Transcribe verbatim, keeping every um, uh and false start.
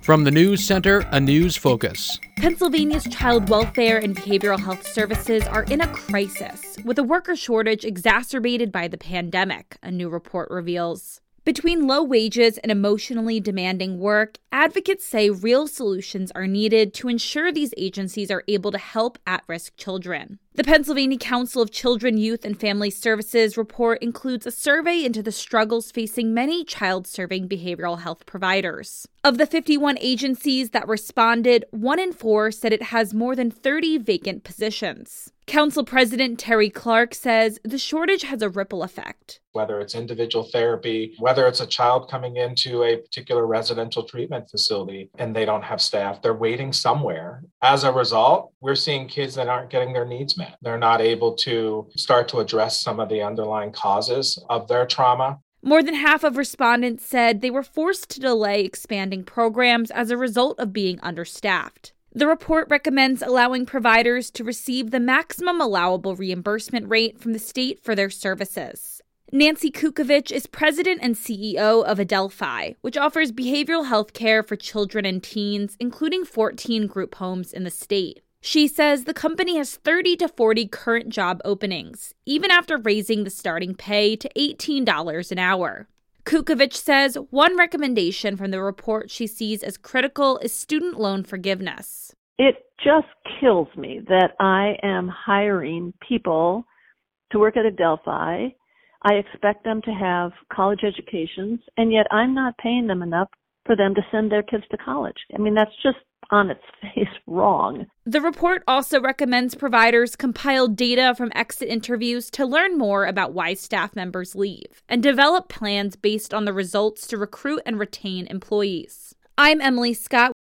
From the News Center, a news focus. Pennsylvania's child welfare and behavioral health services are in a crisis, with a worker shortage exacerbated by the pandemic, a new report reveals. Between low wages and emotionally demanding work, advocates say real solutions are needed to ensure these agencies are able to help at-risk children. The Pennsylvania Council of Children, Youth, and Family Services report includes a survey into the struggles facing many child-serving behavioral health providers. Of the fifty-one agencies that responded, one in four said it has more than thirty vacant positions. Council President Terry Clark says the shortage has a ripple effect. Whether it's individual therapy, whether it's a child coming into a particular residential treatment facility and they don't have staff, they're waiting somewhere. As a result, we're seeing kids that aren't getting their needs met. They're not able to start to address some of the underlying causes of their trauma. More than half of respondents said they were forced to delay expanding programs as a result of being understaffed. The report recommends allowing providers to receive the maximum allowable reimbursement rate from the state for their services. Nancy Kukovich is president and C E O of Adelphi, which offers behavioral health care for children and teens, including fourteen group homes in the state. She says the company has thirty to forty current job openings, even after raising the starting pay to eighteen dollars an hour. Kukovich says one recommendation from the report she sees as critical is student loan forgiveness. It just kills me that I am hiring people to work at Adelphi. I expect them to have college educations, and yet I'm not paying them enough for them to send their kids to college. I mean, that's just on its face wrong. The report also recommends providers compile data from exit interviews to learn more about why staff members leave and develop plans based on the results to recruit and retain employees. I'm Emily Scott.